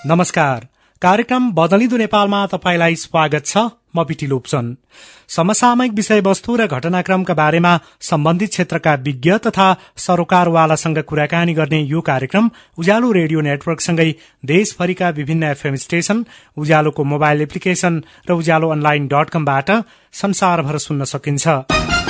नमस्कार। कार्यक्रम बदलिँदो नेपालमा तपाईलाई स्वागत छ। म पिटी लोप्सन। समसामयिक विषयवस्तु र घटनाक्रमका बारेमा सम्बन्धित क्षेत्रका विज्ञ तथा सरोकारवालासँग कुराकानी गर्ने यो कार्यक्रम उज्यालो रेडियो नेटवर्कसँगै देशभरिका विभिन्न एफएम स्टेशन, उज्यालोको मोबाइल एप्लिकेशन र उज्यालो online.com-बाट संसारभर सुन्न सकिन्छ।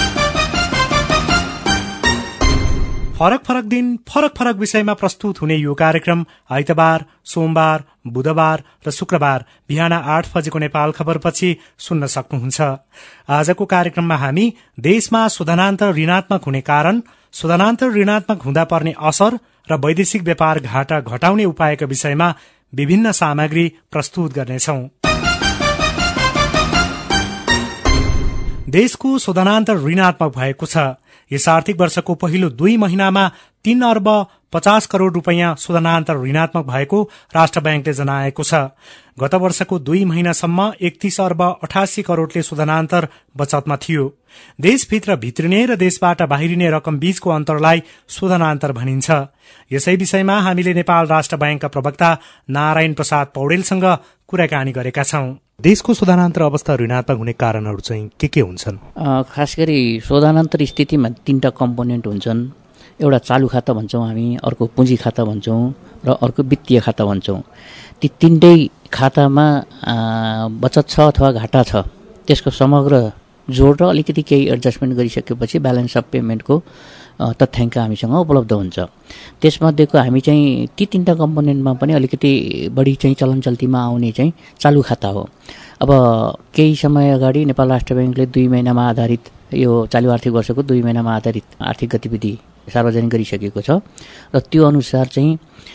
फरक फरक दिन फरक फरक विषयमा प्रस्तुत हुने यो कार्यक्रम आइतबार, सोमबार, बुधबार र शुक्रबार बिहान 8 बजेको नेपाल खबरपछि सुन्न सक्नुहुन्छ। आजको कार्यक्रममा हामी देशमा शोधनान्तर ऋणात्मक हुने कारण, शोधनान्तर ऋणात्मक हुँदा पर्ने असर र वैदेशिक व्यापार घाटा घटाउने उपायका विषयमा विभिन्न सामग्री प्रस्तुत गर्नेछौं। देशको शोधनान्तर ऋणात्मक भएको छ। यस आर्थिक वर्षको पहिलो 2 महिनामा 3 अर्ब 50 करोड़ रूपैयाँ शोधनान्तर ऋणात्मक भएको राष्ट्र बैंकले जनाएको छ। गत वर्षको 2 महिनासम्म 31 अर्ब 88 करोड़ले शोधनान्तर बचतमा थियो। देशभित्र भित्रिने र देशबाट बाहिरिने रकम बीचको अन्तरलाई शोधनान्तर भनिन्छ। यसै विषयमा हामीले नेपाल राष्ट्र बैंकका प्रवक्ता नारायण प्रसाद पौडेलसँग कुराकानी गरेका छौं। देशको शोधनान्तर अवस्था ऋणात्मक हुने कारणहरू चाहिँ के हुन्छन्? खास गरी शोधनान्तर स्थितिमा 3टा कम्पोनेन्ट हुन्छन्। एउटा चालु खाता भन्छौँ हामी, अर्को पुँजी खाता भन्छौँ र अर्को वित्तीय खाता भन्छौँ। ती 3टै खातामा बचत छ अथवा घाटा छ, त्यसको समग्र जोड र अलिकति केही एडजस्टमेन्ट गरिसकेपछि ब्यालेन्स अफ पेमेन्टको तथ्याङ्क हामीसँग उपलब्ध हुन्छ। त्यसमध्येको हामी चाहिँ ती 3टा कम्पोनेन्टमा पनि अलिकति बढी चाहिँ चलन चल्तीमा आउने चाहिँ चालु खाता हो। अब केही समय अगाडि नेपाल राष्ट्र बैंकले 2 महिनामा आधारित यो चालु आर्थिक वर्षको 2 महिनामा आधारित आर्थिक गतिविधि सार्वजनिक गरिसकेको छ र त्यो अनुसार चाहिँ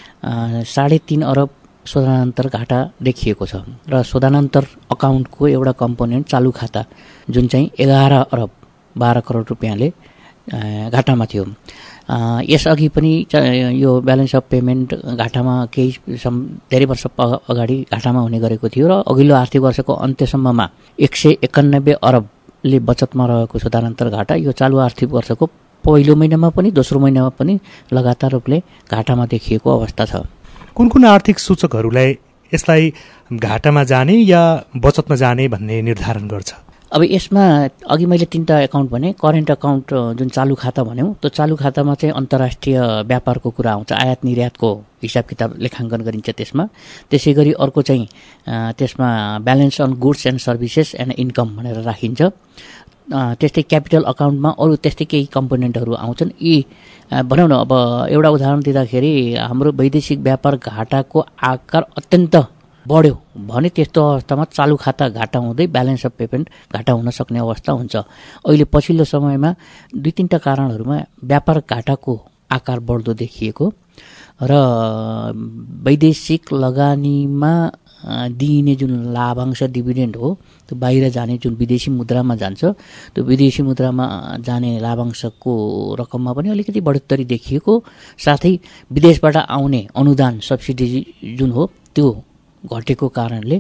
3.5 अर्ब शोधनान्तर घाटा देखिएको छ र शोधनान्तर अकाउन्टको एउटा कम्पोनेन्ट चालु खाता जुन चाहिँ 11 अर्ब 12 करोड़ रुपियाँले घाटामा थियो। यसअघि पनि यो ब्यालेन्स अफ पेमेन्ट घाटामा धेरै वर्ष अगाडि घाटामा हुने गरेको थियो र अघिल्लो आर्थिक वर्षको अन्त्यसम्ममा 191 अरबले बचतमा रहेको शोधनान्तर घाटा यो चालु आर्थिक वर्षको पहिलो महिनामा पनि दोस्रो महिनामा पनि लगातार रूपले घाटामा देखिएको अवस्था छ। कुन कुन आर्थिक सूचकहरूलाई यसलाई घाटामा जाने या बचतमा जाने भन्ने निर्धारण गर्छ? अब यसमा अघि मैले 3टा एकाउन्ट भने, करेन्ट अकाउन्ट जुन चालु खाता भन्यौँ, त्यो चालु खातामा चाहिँ अन्तर्राष्ट्रिय व्यापारको कुरा आउँछ, आयात निर्यातको हिसाब किताब लेखाङ्कन गरिन्छ त्यसमा। त्यसै गरी अर्को चाहिँ त्यसमा balance on goods and services and income भनेर राखिन्छ। त्यस्तै क्यापिटल अकाउन्टमा अरू त्यस्तै केही कम्पोनेन्टहरू आउँछन्। यी भनौँ न, अब एउटा उदाहरण दिँदाखेरि हाम्रो वैदेशिक व्यापार घाटाको आकार अत्यन्त बढ्यो भने त्यस्तो अवस्थामा चालु खाता घाटा हुँदै ब्यालेन्स अफ पेमेन्ट घाटा हुन सक्ने अवस्था हुन्छ। अहिले पछिल्लो समयमा 2-3टा कारणहरूमा व्यापार घाटाको आकार बढ्दो देखिएको र वैदेशिक लगानीमा दिइने जुन लाभांश डिभिडेन्ड हो त्यो बाहिर जाने जुन विदेशी मुद्रामा जान्छ, त्यो विदेशी मुद्रामा जाने लाभांशको रकममा पनि अलिकति बढोत्तरी देखिएको, साथै विदेशबाट आउने अनुदान सब्सिडी जुन हो त्यो घटेको कारणले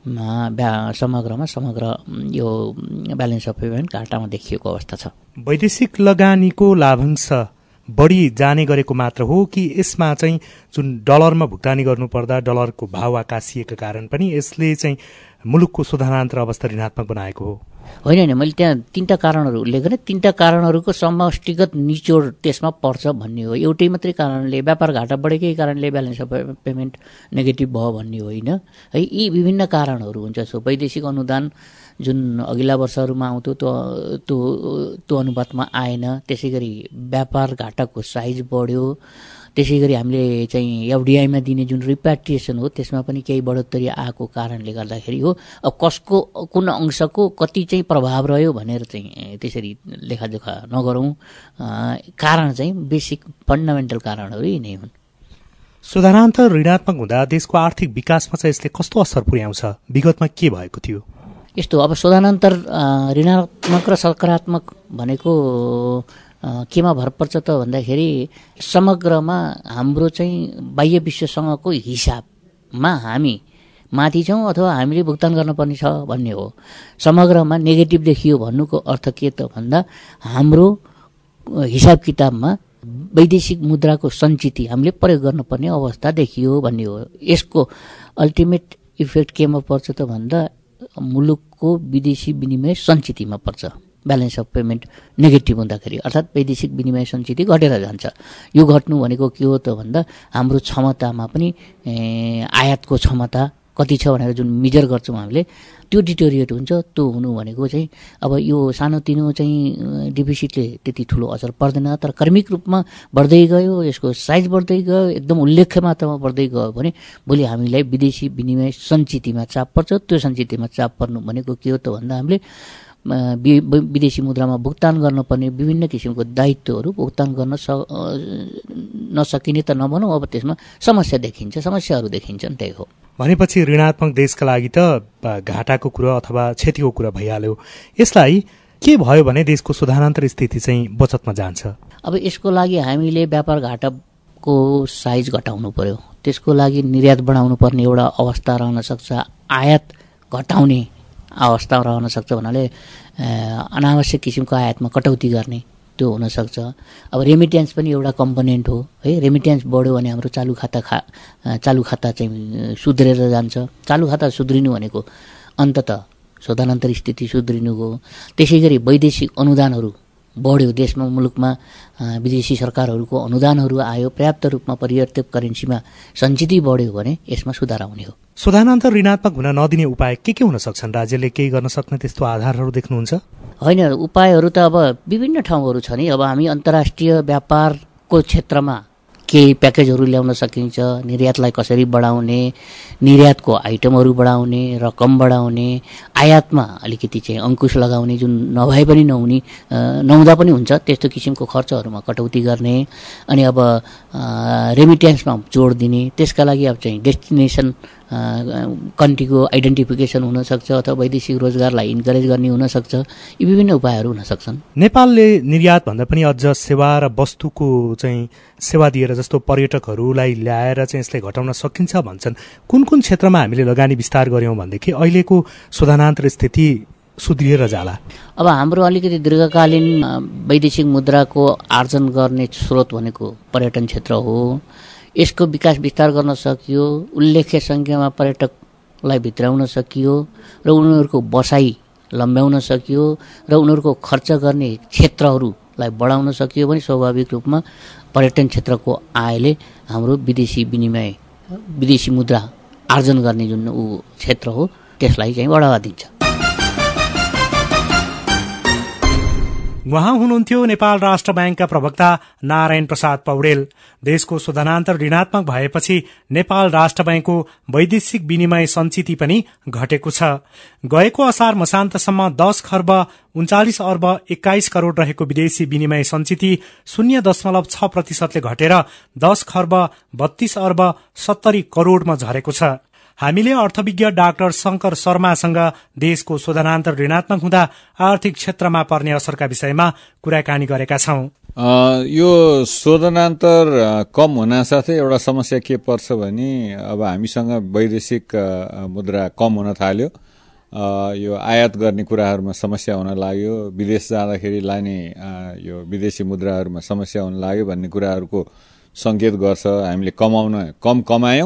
समग्र यो ब्यालेन्स अफ पेमेन्ट घाटामा देखिएको अवस्था छ। वैदेशिक लगानीको लाभांश बढी जाने गरेको मात्र हो कि यसमा चाहिँ जुन डलरमा भुक्तानी गर्नुपर्दा डलरको भाव आकाशिएका कारण पनि यसले चाहिँ मुलुकको शोधनान्तर अवस्था ऋणात्मक बनाएको हो? होइन, मैले त्यहाँ 3टा कारणहरू उल्लेख गरेँ। 3टा कारणहरूको समष्टिगत निचोड त्यसमा पर्छ भन्ने हो। एउटै मात्रै कारणले व्यापार घाटा बढेकै कारणले ब्यालेन्स अफ पेमेन्ट नेगेटिभ भयो भन्ने होइन है। यी विभिन्न कारणहरू हुन्छ। सो वैदेशिक अनुदान जुन अघिल्ला वर्षहरूमा आउँथ्यो त्यो अनुपातमा आएन। त्यसै गरी व्यापार घाटाको साइज बढ्यो। त्यसै गरी हामीले चाहिँ एफडिआईमा दिने जुन रिप्याट्रिएसन हो त्यसमा पनि केही बढोत्तरी आएको कारणले गर्दाखेरि हो। अब कसको कुन अंशको कति चाहिँ प्रभाव रह्यो भनेर चाहिँ त्यसरी लेखाजोखा नगरौँ। कारण चाहिँ बेसिक फन्डामेन्टल कारणहरू यी नै हुन्। शोधनान्तर ऋणात्मक हुँदा देशको आर्थिक विकासमा चाहिँ यसले कस्तो असर पुर्याउँछ? विगतमा के भएको थियो? यस्तो, अब शोधनान्तर ऋणात्मक र सकारात्मक भनेको केमा भर पर्छ त भन्दाखेरि समग्रमा हाम्रो चाहिँ बाह्य विश्वसँगको हिसाबमा हामी माथि छौँ अथवा हामीले भुक्तान गर्नुपर्ने छ भन्ने हो। समग्रमा नेगेटिभ देखियो भन्नुको अर्थ के त भन्दा हाम्रो हिसाब किताबमा वैदेशिक मुद्राको सञ्चिति हामीले प्रयोग गर्नुपर्ने अवस्था देखियो भन्ने हो। यसको अल्टिमेट इफेक्ट केमा पर्छ त भन्दा मुलुकको विदेशी विनिमय सञ्चितमा पर्छ। ब्यालेन्स अफ पेमेन्ट नेगेटिभ हुँदाखेरि अर्थात् वैदेशिक विनिमय सञ्चित घटेर जान्छ। यो घट्नु भनेको के हो त भन्दा हाम्रो क्षमतामा पनि आयातको क्षमता कति छ भनेर जुन मेजर गर्छौँ हामीले त्यो डिटोरिएट हुन्छ। त्यो हुनु भनेको चाहिँ अब यो सानोतिनो चाहिँ डिफिसिटले त्यति ठुलो असर पर्दैन, तर क्रमिक रूपमा बढ्दै गयो, यसको साइज बढ्दै गयो, एकदम उल्लेख्य मात्रामा बढ्दै गयो भने भोलि हामीलाई विदेशी विनिमय सञ्चितमा चाप पर्छ। त्यो सञ्चितमा चाप पर्नु भनेको के हो त भन्दा हामीले विदेशी मुद्रामा भुक्तान गर्नुपर्ने विभिन्न किसिमको दायित्वहरू भुक्तान गर्न नसकिने त नभनौँ, अब त्यसमा समस्या देखिन्छ, समस्याहरू देखिन्छन्। त्यही हो। भनेपछि ऋणात्मक देशका लागि त घाटाको कुरा अथवा क्षतिको कुरा भइहाल्यो। यसलाई के भयो भने देशको सुधारान्तर स्थिति चाहिँ बचतमा जान्छ। अब यसको लागि हामीले व्यापार घाटाको साइज घटाउनु पर्यो, त्यसको लागि निर्यात बढाउनु पर्ने एउटा अवस्था रहन सक्छ, आयात घटाउने अवस्था रहन सक्छ। भन्नाले अनावश्यक किसिमको आयातमा कटौती गर्ने त्यो हुनसक्छ। अब रेमिट्यान्स पनि एउटा कम्पोनेन्ट हो है। रेमिट्यान्स बढ्यो भने हाम्रो चालु खाता चाहिँ सुध्रेर जान्छ। चालु खाता सुध्रिनु भनेको अन्ततः शोधनान्तर स्थिति सुध्रिनु हो। त्यसै गरी वैदेशिक अनुदानहरू बढ्यो, देशमा मुलुकमा विदेशी सरकारहरूको अनुदानहरू आयो, पर्याप्त रूपमा पर्याप्त करेन्सीमा सञ्चित बढ्यो भने यसमा सुधार आउने हो। शोधनान्तर ऋणात्मक हुन नदिने उपाय के हुन सक्छन्? राज्यले केही गर्न सक्ने त्यस्तो आधारहरू देख्नुहुन्छ? होइन, उपायहरू त अब विभिन्न ठाउँहरू छ नि। अब हामी अन्तर्राष्ट्रिय व्यापारको क्षेत्रमा केही प्याकेजहरू ल्याउन सकिन्छ। निर्यातलाई कसरी बढाउने, निर्यातको आइटमहरू बढाउने, रकम बढाउने, आयातमा अलिकति चाहिँ अङ्कुश लगाउने, जुन नभए पनि नहुँदा पनि हुन्छ त्यस्तो किसिमको खर्चहरूमा कटौती गर्ने। अनि अब रेमिट्यान्समा जोड दिने, त्यसका लागि अब चाहिँ डेस्टिनेसन कन्ट्रीको आइडेन्टिफिकेसन हुनसक्छ अथवा वैदेशिक रोजगारलाई इन्करेज गर्ने हुनसक्छ। यी विभिन्न उपायहरू हुन सक्छन्। नेपालले निर्यात भन्दा पनि अझ सेवा र वस्तुको चाहिँ सेवा दिएर जस्तो पर्यटकहरूलाई ल्याएर चाहिँ यसलाई घटाउन सकिन्छ भन्छन्। कुन कुन क्षेत्रमा हामीले लगानी विस्तार गऱ्यौँ भनेदेखि अहिलेको शोधनान्तर स्थिति सुध्रिएर जाला? अब हाम्रो अलिकति दीर्घकालीन वैदेशिक मुद्राको आर्जन गर्ने स्रोत भनेको पर्यटन क्षेत्र हो। यसको विकास विस्तार गर्न सकियो, उल्लेख्य सङ्ख्यामा पर्यटकलाई भित्राउन सकियो र उनीहरूको बसाइ लम्ब्याउन सकियो र उनीहरूको खर्च गर्ने क्षेत्रहरूलाई बढाउन सकियो भने स्वाभाविक रूपमा पर्यटन क्षेत्रको आयले हाम्रो विदेशी मुद्रा आर्जन गर्ने जुन क्षेत्र हो त्यसलाई चाहिँ बढावा दिन्छ। उहाँ हुनुहुन्थ्यो नेपाल राष्ट्र ब्याङ्कका प्रवक्ता नारायण प्रसाद पौडेल। देशको शोधनान्तर ऋणात्मक भएपछि नेपाल राष्ट्र ब्याङ्कको वैदेशिक विनिमय सञ्चिति पनि घटेको छ। गएको असार मसान्तसम्म 10 खर्ब 39 अर्ब 21 करोड़ रहेको विदेशी विनिमय सञ्चिति 0.6% घटेर 10 खर्ब 32 अर्ब 70 करोड़मा झरेको छ। हामीले अर्थविज्ञ डाक्टर शंकर शर्मासँग देशको शोधनान्तर ऋणात्मक हुँदा आर्थिक क्षेत्रमा पर्ने असरका विषयमा कुराकानी गरेका छौं। यो शोधनान्तर कम हुनासाथै एउटा समस्या के पर्छ भने अब हामीसँग वैदेशिक मुद्रा कम हुन थाल्यो, यो आयात गर्ने कुराहरूमा समस्या हुन लाग्यो, विदेश जाँदाखेरि लाने यो विदेशी मुद्राहरूमा समस्या हुन लाग्यो भन्ने कुराहरूको संकेत गर्छ। हामीले कम कमायौं,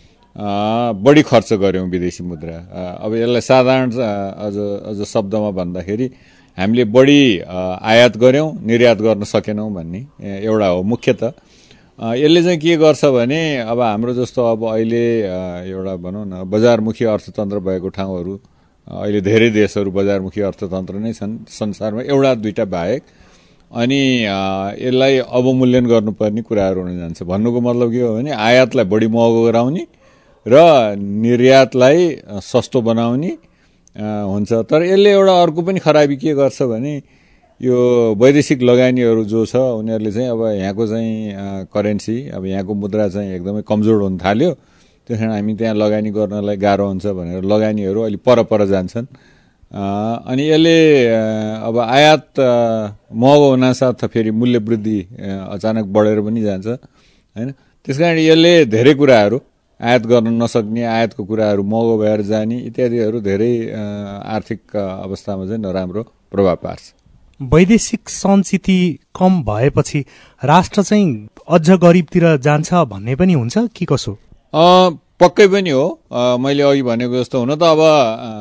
बढी खर्च गर्यौं विदेशी मुद्रा। अब यसलाई साधारण अझ शब्दमा भन्दाखेरि हामीले बढी आयात गर्यौं, निर्यात गर्न सकेनौं भन्ने एउटा हो मुख्यतः। यसले चाहिँ के गर्छ भने अब हाम्रो जस्तो अब अहिले एउटा भनौं न बजारमुखी अर्थतन्त्र भएको ठाउँहरू, अहिले धेरै देशहरू बजारमुखी अर्थतन्त्र नै छन् संसारमा, एउटा दुईटा बाहेक। अनि यसलाई अवमूल्यन गर्नुपर्ने कुराहरू हुन जान्छ। भन्नुको मतलब के हो भने आयातलाई बढी महँगो गराउने र निर्यातलाई सस्तो बनाउने हुन्छ। तर यसले एउटा अर्को पनि खराबी के गर्छ भने यो वैदेशिक लगानीहरू जो छ उनीहरूले चाहिँ अब यहाँको चाहिँ करेन्सी, अब यहाँको मुद्रा चाहिँ एकदमै कमजोर हुन थाल्यो, त्यसकारण हामी त्यहाँ लगानी गर्नलाई गाह्रो हुन्छ भनेर लगानीहरू अलि पर जान्छन्। अनि यसले अब आयात महँगो हुनासाथ फेरि मूल्य वृद्धि अचानक बढेर पनि जान्छ हैन। त्यसकारण यसले धेरै कुराहरू आयात गर्न नसक्ने, आयातको कुराहरू महँगो भएर जाने इत्यादिहरू धेरै आर्थिक अवस्थामा चाहिँ नराम्रो प्रभाव पार्छ। वैदेशिक सञ्चिति कम भएपछि राष्ट्र चाहिँ अझ गरिबतिर जान्छ भन्ने पनि हुन्छ कि कसो? पक्कै पनि हो। मैले अघि भनेको जस्तो हुन त अब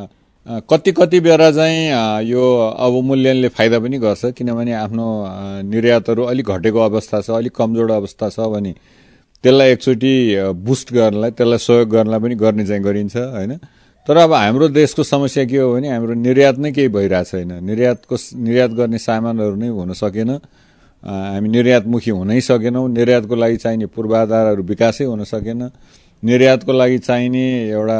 कति बेला चाहिँ यो अवमूल्यनले फाइदा पनि गर्छ, किनभने आफ्नो निर्यातहरू अलिक घटेको अवस्था छ, अलिक कमजोर अवस्था छ भने त्यसलाई एकचोटि बुस्ट गर्नलाई, त्यसलाई सहयोग गर्नलाई पनि गर्ने चाहिँ गरिन्छ होइन। तर अब हाम्रो देशको समस्या के हो भने हाम्रो निर्यात नै केही भइरहेको छैन। निर्यात गर्ने सामानहरू नै हुन सकेन, हामी निर्यातमुखी हुनै सकेनौँ। निर्यातको लागि चाहिने पूर्वाधारहरू विकासै हुन सकेन। निर्यातको लागि चाहिने एउटा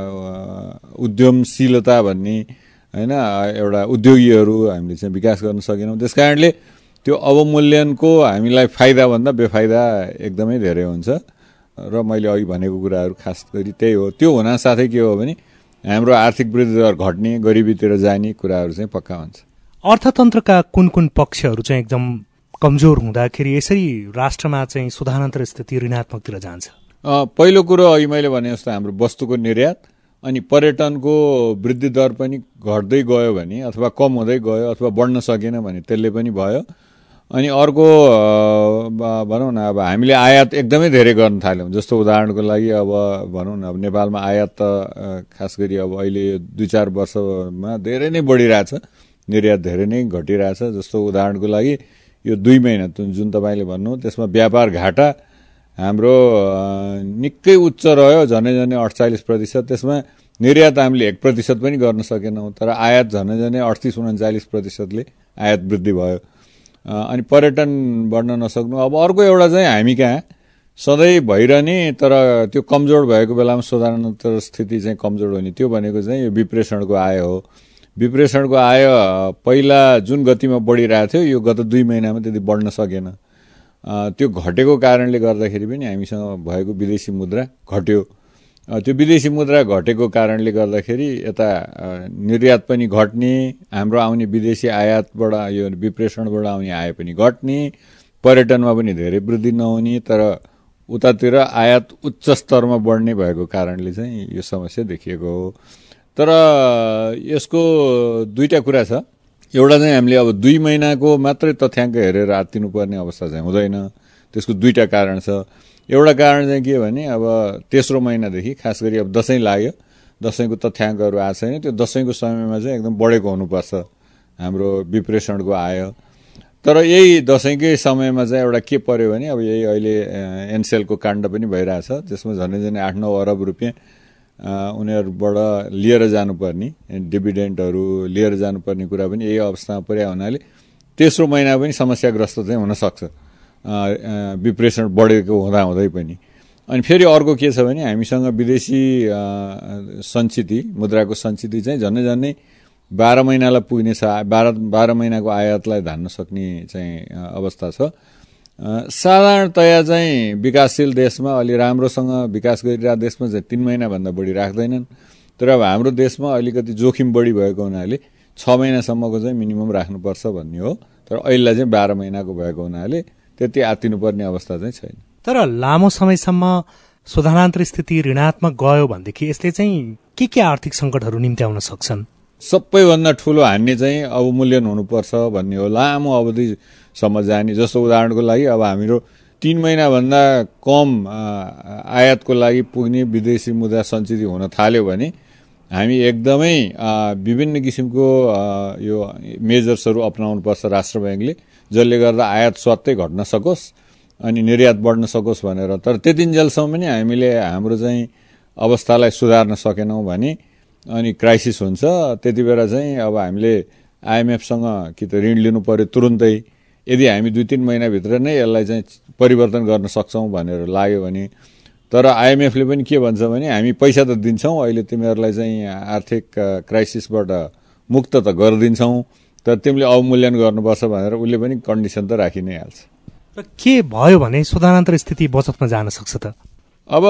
उद्यमशीलता भन्ने होइन, एउटा उद्योगीहरू हामीले चाहिँ विकास गर्न सकेनौँ। त्यस कारणले त्यो अवमूल्यनको हामीलाई फाइदाभन्दा बेफाइदा एकदमै धेरै हुन्छ र मैले अघि भनेको कुराहरू खास गरी त्यही हो। त्यो हुनासाथै के हो भने हाम्रो आर्थिक वृद्धि दर घट्ने, गरिबीतिर जाने कुराहरू चाहिँ पक्का हुन्छ। अर्थतन्त्रका कुन कुन पक्षहरू चाहिँ एकदम कमजोर हुँदाखेरि यसरी राष्ट्रमा चाहिँ सुधारान्तर स्थिति ऋणात्मकतिर जान्छ? पहिलो कुरो अघि मैले भने जस्तो हाम्रो वस्तुको निर्यात अनि पर्यटनको वृद्धि दर पनि घट्दै गयो भने अथवा कम हुँदै गयो अथवा बढ्न सकेन भने त्यसले पनि भयो। अनि अर्को भनौँ न अब हामीले आयात एकदमै धेरै गर्न थाल्यौँ। जस्तो उदाहरणको लागि अब भनौँ न अब नेपालमा आयात त खास गरी अब अहिले 2-4 वर्षमा धेरै नै बढिरहेछ, निर्यात धेरै नै घटिरहेछ। जस्तो उदाहरणको लागि यो 2 महिना जुन तपाईँले भन्नु त्यसमा व्यापार घाटा हाम्रो निकै उच्च रह्यो, झनै 48%। त्यसमा निर्यात हामीले 1% पनि गर्न सकेनौँ, तर आयात झनै 38-39%ले आयात वृद्धि भयो। अनि पर्यटन बढ्न नसक्नु। अब अर्को एउटा चाहिँ हामी कहाँ सधैँ भइरहने तर त्यो कमजोर भएको बेलामा सुधारान्तर स्थिति चाहिँ कमजोर हुने, त्यो भनेको चाहिँ यो विप्रेषणको आय हो। विप्रेषणको आय पहिला जुन गतिमा बढिरहेको थियो यो गत 2 महिनामा त्यति बढ्न सकेन। त्यो घटेको कारणले गर्दाखेरि पनि हामीसँग भएको विदेशी मुद्रा घट्यो। त्यो विदेशी मुद्रा घटेको कारणले गर्दाखेरि यता निर्यात पनि घट्ने, हाम्रो आउने विदेशी आयातबाट यो विप्रेषणबाट आउने आय पनि घट्ने, पर्यटनमा पनि धेरै वृद्धि नहुने, तर उतातिर आयात उच्च स्तरमा बढ्ने भएको कारणले चाहिँ यो समस्या देखिएको हो। तर यसको 2टा कुरा छ। एउटा चाहिँ हामीले अब 2 महिनाको मात्रै तथ्याङ्क हेरेर आत्तिनुपर्ने अवस्था चाहिँ हुँदैन। त्यसको 2टा कारण छ। एउटा कारण चाहिँ के भने अब तेस्रो महिनादेखि खास गरी अब दशैं लाग्यो, दशैंको तथ्याङ्कहरू आएको छैन। त्यो दशैंको समयमा चाहिँ एकदम बढेको हुनुपर्छ हाम्रो विप्रेषणको आय। तर यही दशैंकै समयमा चाहिँ एउटा के पर्यो भने अब यही अहिले एनसेलको काण्ड पनि भइरहेछ, त्यसमा झनै 8-9 अरब रुपियाँ उनीहरूबाट लिएर जानुपर्ने, डिभिडेन्डहरू लिएर जानुपर्ने कुरा पनि यही अवस्थामा पर्या हुनाले तेस्रो महिना पनि समस्याग्रस्त चाहिँ हुन सक्छ, विप्रेषण बढेको हुँदाहुँदै पनि। अनि फेरि अर्को के छ भने हामीसँग विदेशी सञ्चिति, मुद्राको सञ्चिति चाहिँ झनै 12 महिनालाई पुग्ने छ। 12 महिनाको आयातलाई धान्न सक्ने चाहिँ अवस्था छ। साधारणतया चाहिँ विकासशील देशमा अलि राम्रोसँग विकास गरिरहेको देशमा चाहिँ 3 महिनाभन्दा बढी राख्दैनन्। तर अब हाम्रो देशमा अलिकति जोखिम बढी भएको हुनाले 6 महिनासम्मको चाहिँ मिनिमम राख्नुपर्छ भन्ने हो। तर अहिले चाहिँ 12 महिनाको भएको हुनाले त्यति आत्तिनुपर्ने अवस्था चाहिँ छैन। तर लामो समयसम्म सुधारान्तर स्थिति ऋणात्मक गयो भनेदेखि यसले चाहिँ के आर्थिक सङ्कटहरू निम्त्याउन सक्छन्? सबैभन्दा ठुलो हान्ने चाहिँ अवमूल्यन हुनुपर्छ भन्ने हो, लामो अवधिसम्म जाने। जस्तो उदाहरणको लागि अब हाम्रो 3 महिनाभन्दा कम आयातको लागि पुग्ने विदेशी मुद्रा सञ्चित हुन थाल्यो भने हामी एकदमै विभिन्न किसिमको यो मेजर्सहरू अपनाउनुपर्छ राष्ट्र ब्याङ्कले, जसले गर्दा आयात स्वात्तै घट्न सकोस् अनि निर्यात बढ्न सकोस् भनेर। तर त्यतिन्जेलसम्म पनि हामीले हाम्रो चाहिँ अवस्थालाई सुधार्न सकेनौँ भने अनि क्राइसिस हुन्छ। त्यति बेला चाहिँ अब हामीले आइएमएफसँग कि त ऋण लिनु पर्यो तुरुन्तै। यदि हामी 2-3 महिनाभित्र नै यसलाई चाहिँ परिवर्तन गर्न सक्छौँ भनेर लाग्यो भने, तर आइएमएफले पनि के भन्छ भने हामी पैसा त दिन्छौँ, अहिले तिमीहरूलाई चाहिँ आर्थिक क्राइसिसबाट मुक्त त गरिदिन्छौँ, तर तिमीले अवमूल्यन गर्नुपर्छ भनेर उसले पनि कन्डिसन त राखि नै हाल्छ। र के भयो भने सुधारान्तर स्थिति बचतमा जान सक्छ त? अब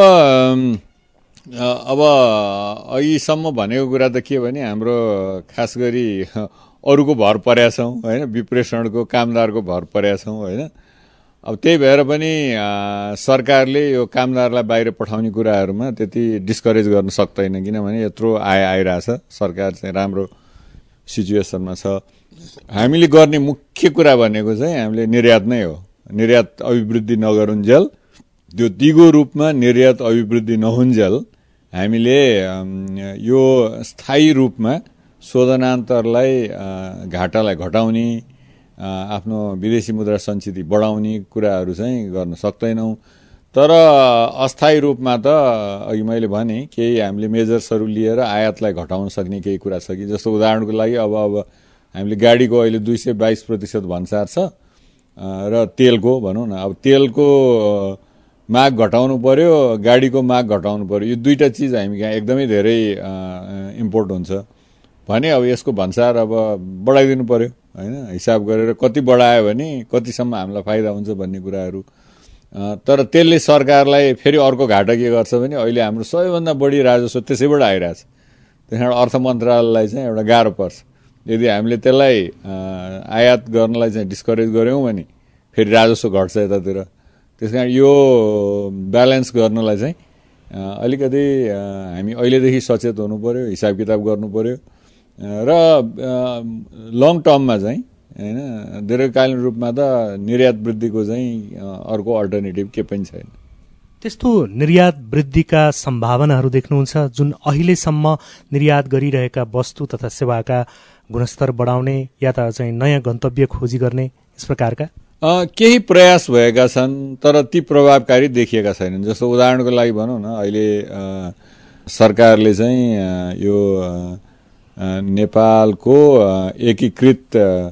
अहिलेसम्म भनेको कुरा त के भने हाम्रो खास गरी अरूको भर परेका छौँ होइन, विप्रेषणको कामदारको भर परेका छौँ होइन। अब त्यही भएर पनि सरकारले यो कामदारलाई बाहिर पठाउने कुराहरूमा त्यति डिस्करेज गर्न सक्दैन, किनभने यत्रो आय आइरहेछ, सरकार चाहिँ राम्रो सिचुएसनमा छ। हामीले गर्ने मुख्य कुरा भनेको चाहिँ हामीले निर्यात नै हो। निर्यात अभिवृद्धि नगरुन्जेल त्यो दिगो रूपमा निर्यात अभिवृद्धि नहुन्जेल हामीले यो स्थायी रूपमा शोधनान्तरलाई घाटालाई घटाउने आफ्नो विदेशी मुद्रा सञ्चित बढाउने कुराहरू चाहिँ गर्न सक्दैनौँ। तर अस्थायी रूपमा त अघि मैले भने केही हामीले मेजर्सहरू लिएर आयातलाई घटाउन सक्ने केही कुरा छ कि, जस्तो उदाहरणको लागि अब हामीले गाडीको अहिले 222% भन्सार छ र तेलको भनौँ न, अब तेलको माग घटाउनु पर्यो, गाडीको माग घटाउनु पर्यो, यो दुईटा चिज हामी कहाँ एकदमै धेरै इम्पोर्ट हुन्छ भने अब यसको भन्सार अब बढाइदिनु पर्यो हैन, हिसाब गरेर कति बढायो भने कतिसम्म हामीलाई फाइदा हुन्छ भन्ने कुराहरू। तर त्यसले सरकारलाई फेरि अर्को घाटा के गर्छ भने अहिले हाम्रो सबैभन्दा बढी राजस्व त्यसैबाट आइरहेछ, त्यस कारण अर्थ मन्त्रालयलाई चाहिँ एउटा गाह्रो पर्छ। यदि हामीले त्यसलाई आयात गर्नलाई चाहिँ डिस्करेज गऱ्यौँ भने फेरि राजस्व घट्छ यतातिर। त्यस कारण यो ब्यालेन्स गर्नलाई चाहिँ अलिकति हामी अहिलेदेखि सचेत हुनु पर्यो, हिसाब किताब गर्नु पर्यो र लङ टर्ममा चाहिँ हैन दीर्घकालीन रूपमा त निर्यात वृद्धिको चाहिँ अर्को अल्टरनेटिभ के पनि छैन। त्यस्तो निर्यात वृद्धिका सम्भावनाहरू देख्नुहुन्छ जुन अहिलेसम्म निर्यात गरिरहेका वस्तु तथा सेवाका गुणस्तर बढाउने या त चाहिँ नयाँ गन्तव्य खोजी गर्ने यस प्रकारका केही प्रयास भएका छन् तर ती प्रभावकारी देखिएका छैनन्। जस्तो उदाहरणको लागि भनौँ न, अहिले सरकारले चाहिँ यो नेपालको एकीकृत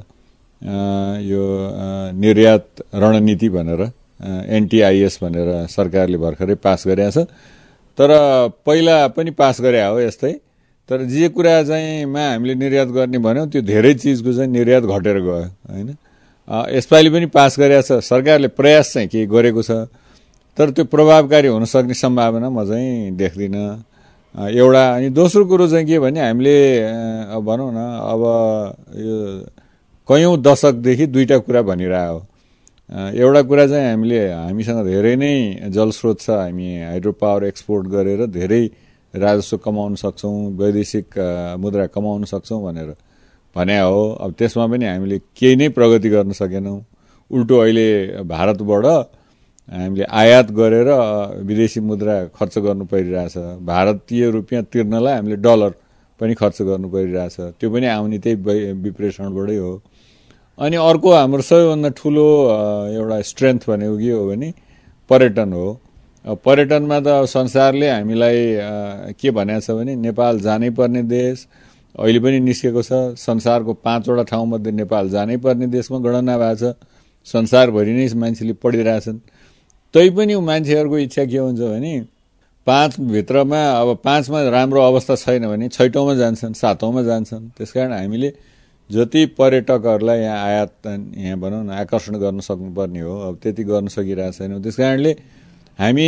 यो निर्यात रणनीति भनेर एनटीआईएस भनेर सरकारले भर्खरै पास गरेको छ। तर पहिला पनि पास गरे हो यस्तै, तर जे कुरा चाहिँ हामीले निर्यात गर्ने भन्यौँ त्यो धेरै चिजको चाहिँ निर्यात घटेर गयो हैन। यसपालि पनि पास गरेको छ, सरकारले प्रयास चाहिँ के गरेको छ, तर त्यो प्रभावकारी हुन सक्ने सम्भावना म चाहिँ देख्दिनँ एउटा। अनि दोस्रो कुरो चाहिँ के भने हामीले अब भनौँ न, अब यो कयौं दशकदेखि दुईटा कुरा भनिरहेको हो। एउटा कुरा चाहिँ हामीसँग धेरै नै जलस्रोत छ, हामी हाइड्रो पावर एक्सपोर्ट गरेर धेरै राजस्व कमाउन सक्छौँ, वैदेशिक मुद्रा कमाउन सक्छौँ भनेर भने हो। अब त्यसमा पनि हामीले केही नै प्रगति गर्न सकेनौँ। उल्टो अहिले भारतबाट हामीले आयात गरेर विदेशी मुद्रा खर्च गर्नु परिरहेछ, भारतीय रुपियाँ तिर्नलाई हामीले डलर पनि खर्च गर्नु परिरहेछ, त्यो पनि आउने त्यही विप्रेषणबाटै हो। अनि अर्को हाम्रो सबैभन्दा ठुलो एउटा स्ट्रेन्थ भनेको के हो भने पर्यटन हो। पर्यटनमा त संसारले हामीलाई के भनेको छ भने नेपाल जानै पर्ने देश अहिले पनि निस्केको छ, संसारको 5वटा ठाउँमध्ये नेपाल जानै पर्ने देशमा गणना भएको छ, संसारभरि नै मान्छेले पढिरहेछन्। तैपनि मान्छेहरूको इच्छा के हुन्छ भने 5 भित्रमा अब 5 मा राम्रो अवस्था छैन भने 6औं मा जान्छन्, 7औं मा जान्छन्। त्यसकारण हामीले जति पर्यटकहरूलाई यहाँ आयात यहाँ भनौँ न आकर्षण गर्न सक्नुपर्ने हो, अब त्यति गर्न सकिरहेको छैनौँ। त्यसकारणले हामी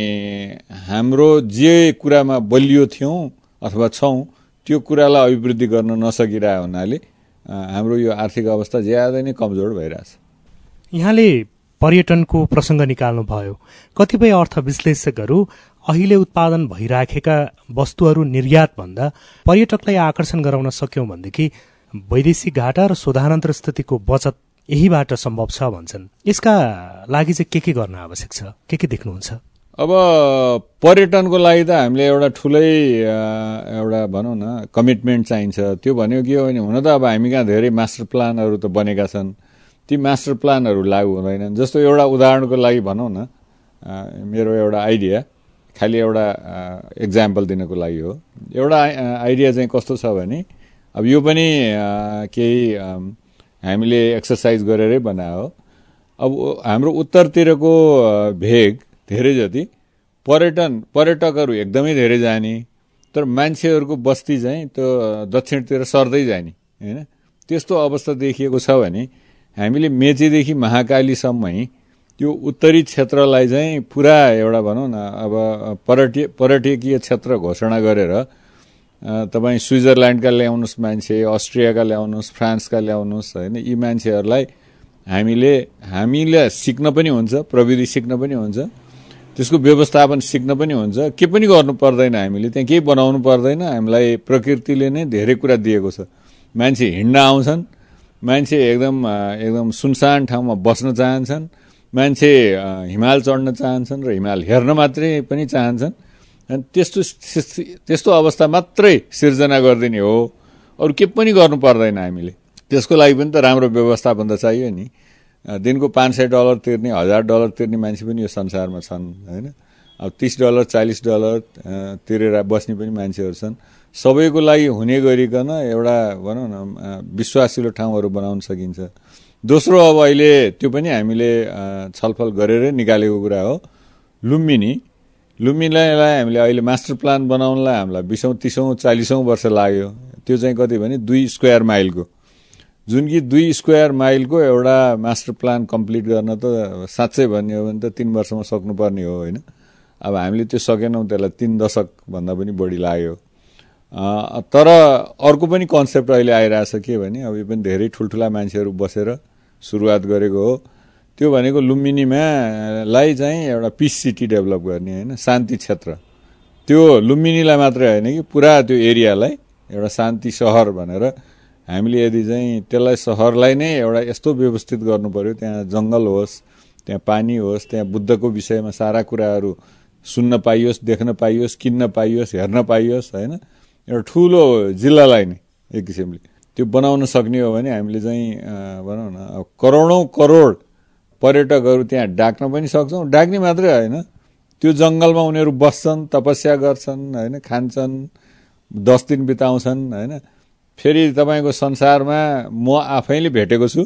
हाम्रो जे कुरामा बलियो थियौँ अथवा छौँ त्यो कुरालाई अभिवृद्धि गर्न नसकिरहेको हुनाले हाम्रो यो आर्थिक अवस्था ज्यादै नै कमजोर भइरहेछ। यहाँले पर्यटनको प्रसङ्ग निकाल्नु भयो। कतिपय अर्थ विश्लेषकहरू अहिले उत्पादन भइराखेका वस्तुहरू निर्यात भन्दा पर्यटकलाई आकर्षण गराउन सक्यौं भनेदेखि वैदेशिक घाटा र शोधानन्तर स्थितिको बचत यहीबाट सम्भव छ भन्छन्। यसका लागि चाहिँ के गर्न आवश्यक छ, के देख्नुहुन्छ? अब पर्यटनको लागि त हामीले एउटा ठुलै एउटा भनौँ न कमिटमेन्ट चाहिन्छ। त्यो भनेको के हो भने हुन त अब हामी कहाँ धेरै मास्टर प्लानहरू त बनेका छन्, ती मास्टर प्लानहरू लागू हुँदैनन्। जस्तो एउटा उदाहरणको लागि भनौँ न, मेरो एउटा आइडिया, खालि एउटा एक्जाम्पल दिनको लागि हो। एउटा आइडिया चाहिँ कस्तो छ भने अब यो पनि केही हामीले एक्सर्साइज गरेरै बनायो। अब हाम्रो उत्तरतिरको भेग धेरै जति पर्यटकहरू एकदमै धेरै जाने, तर मान्छेहरूको बस्ती चाहिँ त्यो दक्षिणतिर सर्दै जाने हैन, त्यस्तो अवस्था देखिएको छ भने हामीले मेचीदेखि महाकालीसम्मै त्यो उत्तरी क्षेत्रलाई चाहिँ पुरा एउटा भनौँ न अब पर्यटकीय क्षेत्र घोषणा गरेर तपाईँ स्विजरल्यान्डका ल्याउनुहोस् मान्छे, अस्ट्रियाका ल्याउनुहोस्, फ्रान्सका ल्याउनुहोस् हैन, यी मान्छेहरूलाई हामीले सिक्न पनि हुन्छ, प्रविधि सिक्न पनि हुन्छ, त्यसको व्यवस्थापन सिक्न पनि हुन्छ, के पनि गर्नु पर्दैन, हामीले त्यहाँ केही बनाउनु पर्दैन। हामीलाई प्रकृतिले नै धेरै कुरा दिएको छ। मान्छे हिँड्न आउँछन्, मान्छे एकदम सुनसान ठाउँमा बस्न चाहन्छन्, मान्छे हिमाल चढ्न चाहन्छन् र हिमाल हेर्न मात्रै पनि चाहन्छन्। अनि त्यस्तो अवस्था मात्रै सिर्जना गरिदिने हो, अरू के पनि गर्नु पर्दैन हामीले। त्यसको लागि पनि त राम्रो व्यवस्थापन त चाहियो नि। दिनको $500 तिर्ने, $1000 तिर्ने मान्छे पनि यो संसारमा छन् हैन। अब $30 $40 तिरेर बस्ने पनि मान्छेहरू छन्। सबैको लागि हुने गरिकन एउटा भनौँ न विश्वासिलो ठाउँहरू बनाउन सकिन्छ। दोस्रो अब अहिले त्यो पनि हामीले छलफल गरेरै निकालेको कुरा हो, लुम्बिनीलाई हामीले अहिले मास्टर प्लान बनाउनलाई हामीलाई 20औं 30औं 40औं वर्ष लाग्यो। त्यो चाहिँ कति भने 2 स्क्वायर माइलको, जुन कि 2 स्क्वायर माइलको एउटा मास्टर प्लान कम्प्लिट गर्न त साँच्चै भन्ने हो भने त 3 वर्षमा सक्नुपर्ने हो हैन। अब हामीले त्यो सकेनौं, त्यसलाई 3 दशक भन्दा पनि बढी लाग्यो। तर अर्को पनि कन्सेप्ट अहिले आइरहेछ के भने अब यो पनि धेरै ठुल्ठुला मान्छेहरू बसेर सुरुवात गरेको हो। त्यो भनेको लुम्बिनीमा लाई चाहिँ एउटा पिस सिटी डेभलप गर्ने हैन, शान्ति क्षेत्र। त्यो लुम्बिनीलाई मात्रै हैन कि पुरा त्यो एरियालाई एउटा शान्ति शहर भनेर हामीले यदि चाहिँ त्यसलाई शहरलाई नै एउटा यस्तो व्यवस्थित गर्नु पर्यो, त्यहाँ जंगल होस्, त्यहाँ पानी होस्, त्यहाँ बुद्धको विषयमा सारा कुराहरू सुन्न पाइयोस्, देख्न पाइयोस्, किन्न पाइयोस्, हेर्न पाइयोस् हैन। एउटा ठूलो जिल्लालाई नै एक किसिमले त्यो बनाउन सक्ने हो भने हामीले चाहिँ भनौँ न करोडौं करोड पर्यटकहरू त्यहाँ डाक्न पनि सक्छौं। डाक्ने मात्रै हैन, त्यो जंगलमा उनीहरू बस्छन्, तपस्या गर्छन् हैन, खान्छन्, 10 दिन बिताउँछन् हैन। फेरि तपाईको संसारमा म आफैले भेटेको छु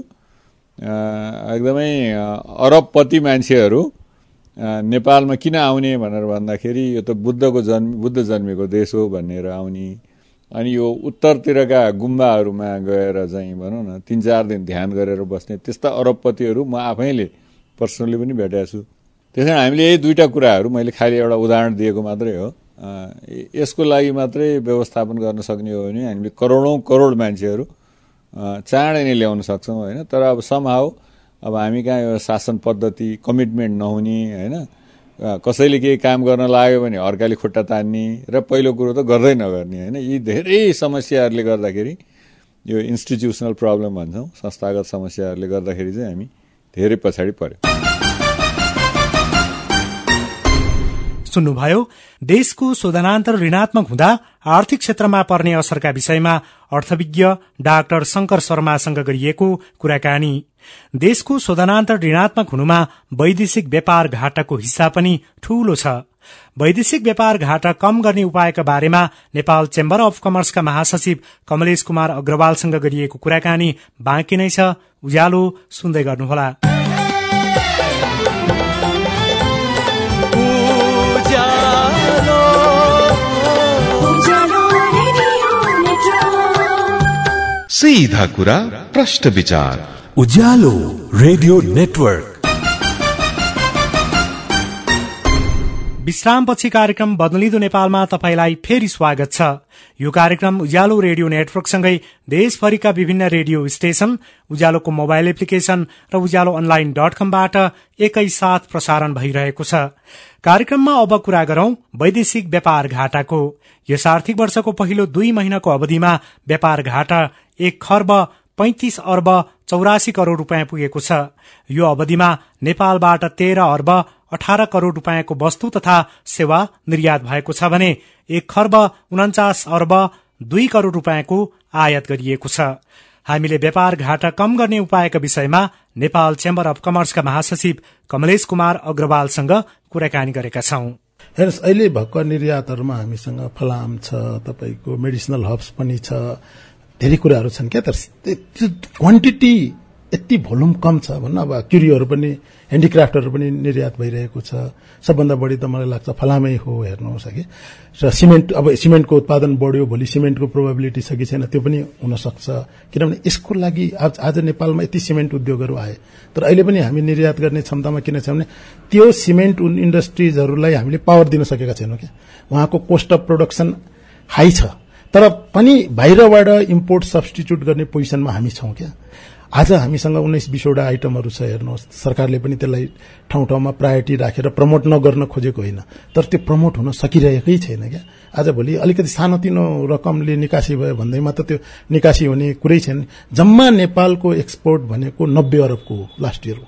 एकदमै अरबपति मान्छेहरू नेपालमा किन आउने भनेर भन्दाखेरि यो त बुद्ध जन्मेको देश हो भनेर आउने। अनि यो उत्तरतिरका गुम्बाहरूमा गएर चाहिँ भनौँ न 3-4 दिन ध्यान गरेर बस्ने त्यस्ता अरबपतिहरू म आफैले पर्सनली पनि भेटेको छु। त्यसैले हामीले यही दुईटा कुराहरू मैले खालि एउटा उदाहरण दिएको मात्रै हो। यसको लागि मात्रै व्यवस्थापन गर्न सक्ने हो भने हामीले करोडौं करोड मान्छेहरू चाँडै नै ल्याउन सक्छौं हैन। तर अब समहाउ अब हामी कहाँ यो शासन पद्धति कमिटमेन्ट नहुने हैन, कसैले केही काम गर्न लाग्यो भने अर्काले खुट्टा तान्ने र पहिलो कुरो त गर्दै नगर्ने हैन। यी धेरै समस्याहरूले गर्दाखेरि यो इन्स्टिट्युसनल प्रब्लम भन्छौं, संस्थागत समस्याहरूले गर्दाखेरि चाहिँ हामी धेरै पछाडि पर्यौं। सुन्नुभयो, देशको शोधनान्तर ऋणात्मक हुँदा आर्थिक क्षेत्रमा पर्ने असरका विषयमा अर्थविज्ञ डाक्टर शंकर शर्मासँग गरिएको कुराकानी। देशको शोधनान्तर ऋणात्मक हुनुमा वैदेशिक व्यापार घाटाको हिस्सा पनि ठूलो छ। वैदेशिक व्यापार घाटा कम गर्ने उपायका बारेमा नेपाल चेम्बर अफ कमर्सका महासचिव कमलेश कुमार अग्रवालसँग गरिएको कुराकानी बाँकी नै छ। उज्यालो सुन्दै गर्नुहोला। सीधा कुरा, प्रश्न विचार, उज्यालो रेडियो नेटवर्क। विश्रामपछि कार्यक्रम बदलिँदो नेपालमा तपाईलाई फेरि स्वागत छ। यो कार्यक्रम उज्यालो रेडियो नेटवर्कसँगै देशभरिका विभिन्न रेडियो स्टेशन, उज्यालोको मोबाइल एप्लिकेशन र उज्यालो online.com-बाट एकैसाथ प्रसारण भइरहेको छ। कार्यक्रममा अब कुरा गरौं वैदेशिक व्यापार घाटाको। यस आर्थिक वर्षको पहिलो 2 महिनाको अवधिमा व्यापार घाटा 1,35,84 करोड़ रूपियाँ पुगेको छ। यो अवधिमा नेपालबाट 13,18,00,00,000 वस्तु तथा सेवा निर्यात भएको छ भने 1,49,02,00,00,000 रूपियाँको आयात गरिएको छ। हामीले व्यापार घाटा कम गर्ने उपायका विषयमा नेपाल चेम्बर अफ कमर्सका महासचिव कमलेश कुमार अग्रवालसँग कुराकानी गरेका छौं। हेर्नुहोस्, अहिले भर्खर निर्यातहरूमा हामीसँग फलाम छ, तपाईको मेडिसिनल हब्स पनि छ, धेरै कुराहरू छन् क्या। तर त्यो क्वान्टिटी यति भोल्युम कम छ भन्न। अब क्युरियोहरू पनि, ह्यान्डिक्राफ्टहरू पनि निर्यात भइरहेको छ। सबभन्दा बढी त मलाई लाग्छ फलामै हो, हेर्नुहोस् कि। र सिमेन्ट, अब सिमेन्टको उत्पादन बढ्यो, भोलि सिमेन्टको प्रोबेबिलिटी छ कि छैन त्यो पनि हुन सक्छ। किनभने यसको लागि आज नेपालमा यति सिमेन्ट उद्योगहरू आए, तर अहिले पनि हामी निर्यात गर्ने क्षमतामा किन छ भने त्यो सिमेन्ट इन्डस्ट्रिजहरूलाई हामीले पावर दिन सकेका छैनौं क्या। उहाँको कोस्ट अफ प्रोडक्सन हाई छ, तर पनि बाहिरबाट इम्पोर्ट सब्स्टिट्युट गर्ने पोजिसनमा हामी छौं क्या। आज हामीसँग 19-20वटा आइटमहरू छ। हेर्नुहोस्, सरकारले पनि त्यसलाई ठाउँ ठाउँमा प्रायोरिटी राखेर प्रमोट नगर्न खोजेको होइन, तर त्यो प्रमोट हुन सकिरहेकै छैन क्या। आज भोलि अलिकति सानोतिनो रकमले निकासी भयो भन्दैमा त त्यो निकासी हुने कुरै छैन। जम्मा नेपालको एक्सपोर्ट भनेको 90 अरबको हो लास्ट इयर हो।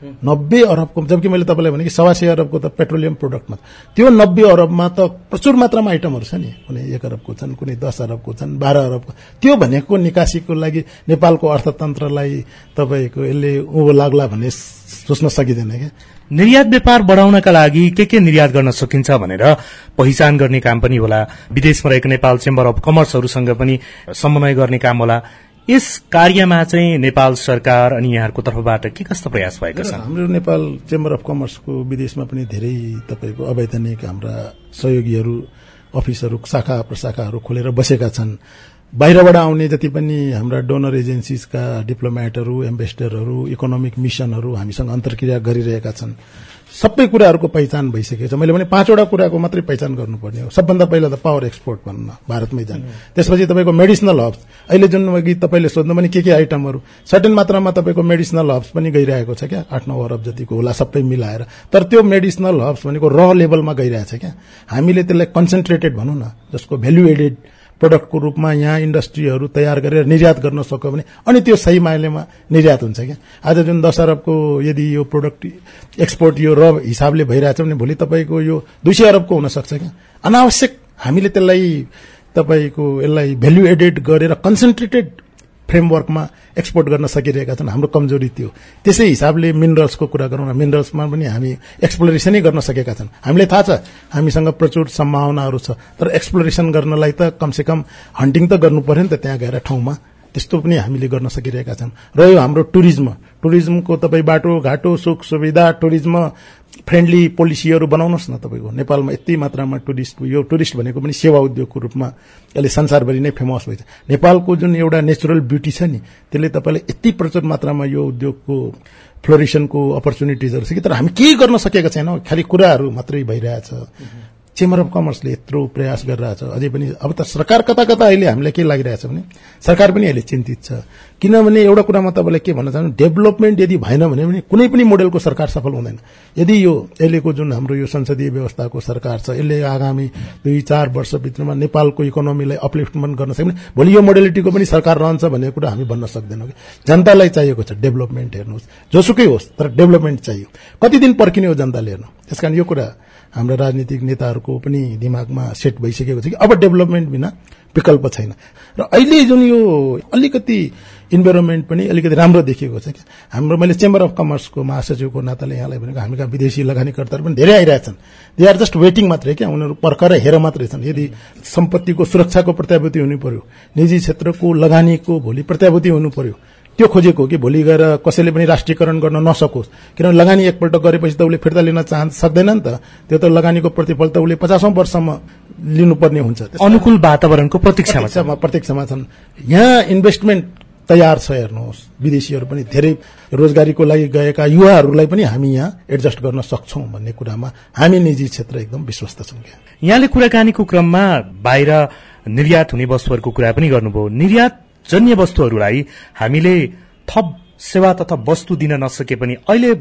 90 अरबको, जबकि मैले तपाईँलाई भने कि 87 अरबको त पेट्रोलियम प्रोडक्टमा, त्यो 90 अरबमा त प्रचुर मात्रामा आइटमहरू छ नि, कुनै 1 अरबको छन्, कुनै 10 अरबको छन्, 12 अरबको। त्यो भनेको निकासीको लागि नेपालको अर्थतन्त्रलाई तपाईँको यसले उँभो लाग्ला भन्ने सोच्न सकिँदैन क्या। निर्यात व्यापार बढाउनका लागि के निर्यात गर्न सकिन्छ भनेर पहिचान गर्ने काम पनि होला, विदेशमा रहेको नेपाल चेम्बर अफ कमर्सहरूसँग पनि समन्वय गर्ने काम होला। यस कार्यमा चाहिँ नेपाल सरकार अनि यहाँहरूको तर्फबाट के कस्ता प्रयास भएका छन्? हाम्रो नेपाल चेम्बर अफ कमर्सको विदेशमा पनि धेरै तपाईँको अवैधानिक हाम्रा सहयोगीहरू, अफिसहरू, शाखा प्रशाखाहरू खोलेर बसेका छन्। बाहिरबाट आउने जति पनि हाम्रा डोनर एजेन्सीजका डिप्लोमेटहरू, एम्बेसडरहरू, इकोनोमिक मिशनहरू हामीसँग अन्तर्क्रिया गरिरहेका छन्। सबै कुराहरूको पहिचान भइसकेको छ। मैले भने 5वटा कुराको मात्रै पहिचान गर्नुपर्ने हो। सबभन्दा पहिला त पावर एक्सपोर्ट भन्न भारतमै जाने, त्यसपछि तपाईँको मेडिसिनल हब्स, अहिले जुन अघि तपाईँले सोध्नु पनि के आइटमहरू, सर्टेन मात्रामा तपाईँको मेडिसिनल हब्स पनि गइरहेको छ क्या, 8-9 अरब जतिको होला सबै मिलाएर। तर त्यो मेडिसिनल हब्स भनेको र लेभलमा गइरहेछ क्या। हामीले त्यसलाई कन्सन्ट्रेटेड भनौँ न, जसको भ्याल्यु एडेड प्रोडक्टको रूपमा यहाँ इन्डस्ट्रीहरू तयार गरेर निर्यात गर्न सक्यो भने अनि त्यो सही मायनेमा निर्यात हुन्छ क्या। आज जुन 10 अरबको यदि यो प्रोडक्ट एक्सपोर्ट यो र हिसाबले भइरहेछ भने भोलि तपाईँको यो 200 अरबको हुन सक्छ क्या। अनावश्यक हामीले त्यसलाई तपाईँको यसलाई भ्याल्यु एडेड गरेर कन्सन्ट्रेटेड फ्रेमवर्कमा एक्सपोर्ट गर्न सकिरहेका छन्। हाम्रो कमजोरी त्यो। त्यसै हिसाबले मिनरल्सको कुरा गरौँ न, मिनरल्समा पनि हामी एक्सप्लोरेसनै गर्न सकेका छन्। हामीलाई थाहा छ हामीसँग प्रचुर सम्भावनाहरू छ, तर एक्सप्लोरेसन गर्नलाई त कमसेकम हन्टिङ त गर्नु पर्यो नि त त्यहाँ गएर ठाउँमा। त्यस्तो पनि हामीले गर्न सकिरहेका छन्। र यो हाम्रो टुरिज्मको तपाईँ बाटोघाटो सुख सुविधा टुरिज्म फ्रेन्डली पोलिसीहरू बनाउनुहोस् न। तपाईँको नेपालमा यति मात्रामा यो टुरिस्ट भनेको पनि सेवा उद्योगको रूपमा यसले संसारभरि नै फेमस भइछ। नेपालको जुन एउटा नेचुरल ब्युटी छ नि, त्यसले तपाईँलाई यति प्रचुर मात्रामा यो उद्योगको फ्लोरिसनको अपर्च्युनिटिजहरू छ कि, तर हामी केही गर्न सकेका छैनौँ, खालि कुराहरू मात्रै भइरहेछ। चेम्बर अफ कमर्सले यत्रो प्रयास गरिरहेछ, अझै पनि अब त सरकार कता अहिले हामीलाई के लागिरहेछ भने सरकार पनि अहिले चिन्तित छ। किनभने एउटा कुरामा तपाईँलाई के भन्न चाहन्छु, डेभलपमेन्ट यदि भएन भने कुनै पनि मोडेलको सरकार सफल हुँदैन। यदि यो अहिलेको जुन हाम्रो यो संसदीय व्यवस्थाको सरकार छ, यसले आगामी 2-4 वर्षभित्रमा नेपालको इकोनोमीलाई अपलिफ्टमेन्ट गर्न सक्यो भने भोलि यो मोडेलिटीको पनि सरकार रहन्छ भन्ने कुरा हामी भन्न सक्दैनौँ कि। जनतालाई चाहिएको छ डेभलपमेन्ट, हेर्नुहोस् जोसुकै होस् तर डेभलपमेन्ट चाहियो। कति दिन पर्खिने हो जनताले हेर्नु। त्यसकारण यो कुरा हाम्रा राजनीतिक नेताहरूको पनि दिमागमा सेट भइसकेको छ कि अब डेभलपमेन्ट बिना विकल्प छैन। र अहिले जुन यो अलिकति इन्भाइरोमेन्ट पनि अलिकति राम्रो देखिएको छ कि हाम्रो, मैले चेम्बर अफ कमर्सको महासचिवको नाताले यहाँलाई भनेको हामी कहाँ विदेशी लगानीकर्ताहरू पनि धेरै आइरहेछन्। दे आर जस्ट वेटिङ मात्रै क्या, उनीहरू पर्खर हेर मात्रै छन्। यदि सम्पत्तिको सुरक्षाको प्रत्याभूति हुनु पर्यो, निजी क्षेत्रको लगानीको भोलि प्रत्याभूति हुनु पर्यो, त्यो खोजेको कि भोलि गएर कसैले पनि राष्ट्रियकरण गर्न नसकोस्। किनभने लगानी एकपल्ट गरेपछि त उसले फिर्ता लिन सक्दैन नि त। त्यो त लगानीको प्रतिफल त उसले 50औं वर्षसम्म लिनुपर्ने हुन्छ। अनुकूल वातावरणको प्रतीक्षामा छन्। यहाँ इन्भेस्टमेन्ट तयार छ, हेर्नुहोस्। विदेशीहरू पनि धेरै रोजगारीको लागि गएका युवाहरूलाई पनि हामी यहाँ एडजस्ट गर्न सक्छौं भन्ने कुरामा हामी निजी क्षेत्र एकदम विश्वस्त छौं। यहाँले कुराकानीको क्रममा बाहिर निर्यात हुने वस्तुहरूको कुरा पनि गर्नुभयो। निर्यात जन्य वस्तुहरूलाई हामीले थप सेवा तथा वस्तु दिन नसके पनि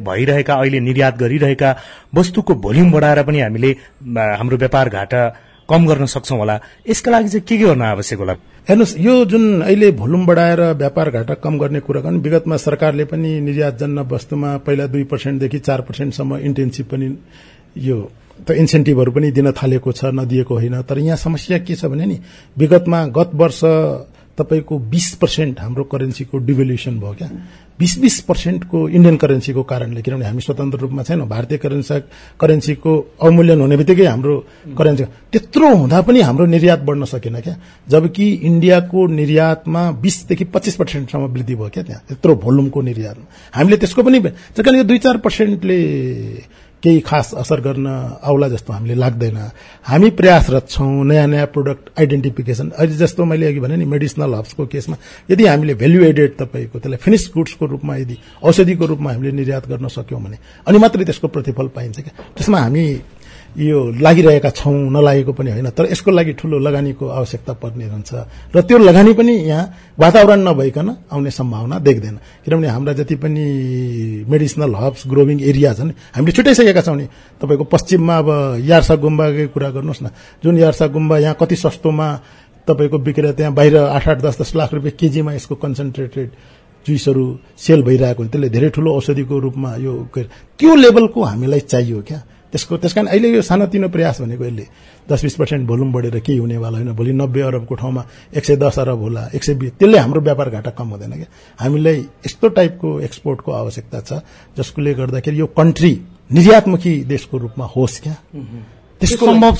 अहिले निर्यात गरिरहेका वस्तुको भोल्युम बढाएर पनि हामीले हाम्रो व्यापार घाटा कम गर्न सक्छौं होला। यसका लागि चाहिँ के गर्न आवश्यक होला? हेर्नुहोस्, यो जुन अहिले भोल्युम बढाएर व्यापार घाटा कम गर्ने कुरा गर्नु, विगतमा सरकारले पनि निर्यात जन्य वस्तुमा पहिला 2% देखि 4% सम्म इन्टेन्सिभ पनि यो त इन्सेन्टिभहरू पनि दिन थालेको छ, नदिएको होइन। तर यहाँ समस्या के छ भने नि, विगतमा गत वर्ष तपाईको 20% हाम्रो करेन्सीको डिभ्यालुएसन भयो क्या। 20% को इन्डियन करेन्सीको कारणले, किनभने हामी स्वतन्त्र रूपमा छैनौं। भारतीय करेन्सीको अवमूल्यन हुने बित्तिकै हाम्रो करेन्सी त्यत्रो हुँदा पनि हाम्रो निर्यात बढ्न सकेन क्या। जबकि इन्डियाको निर्यातमा 20 देखि 25% सम्म वृद्धि भयो क्या। त्यहाँ त्यत्रो भोल्युमको निर्यातमा हामीले त्यसको पनि, जसले यो 2-4% ले केही खास असर गर्न आउला जस्तो हामीले लाग्दैन। हामी प्रयासरत छौं नयाँ नयाँ प्रोडक्ट आइडेन्टिफिकेसन। अहिले जस्तो मैले अघि भने नि, मेडिसिनल हब्सको केसमा यदि हामीले भ्याल्यु एडेड तपाईको त्यसलाई फिनिश गुड्सको रूपमा, यदि औषधिको रूपमा हामीले निर्यात गर्न सक्यौं भने अनि मात्रै त्यसको प्रतिफल पाइन्छ क्या। त्यसमा हामी यो लागिरहेका छौं, नलागेको पनि होइन। तर यसको लागि ठूलो लगानीको आवश्यकता पर्ने हुन्छ र त्यो लगानी पनि यहाँ वातावरण नभइकन आउने सम्भावना देख्दैन। किनभने हाम्रा जति पनि मेडिसिनल हब्स ग्रोविङ एरिया छन् हामीले छुटाइसकेका छौं नि। तपाईको पश्चिममा अब यार्सा गुम्बाकै कुरा गर्नुहोस् न, जुन यार्सा गुम्बा यहाँ कति सस्तोमा तपाईको बिक्रेर त्यहाँ बाहिर 8-10 लाख रुपियाँ केजीमा यसको कन्सन्ट्रेटेड जुइसहरू सेल भइरहेको त्यसले धेरै ठूलो औषधिको रूपमा यो त्यो लेभलको हामीलाई चाहियो क्या। त्यसकारण अहिले यो सानोतिनो प्रयास भनेको यसले 10-20% भोल्युम बढेर केही हुनेवाला होइन। भोलि 90 अरबको ठाउँमा 110 अरब होला, 120, त्यसले हाम्रो व्यापार घाटा कम हुँदैन क्या। हामीलाई यस्तो टाइपको एक्सपोर्टको आवश्यकता छ जसकोले गर्दाखेरि यो कन्ट्री निर्यातमुखी देशको रूपमा होस् क्या। त्यसको सम्भव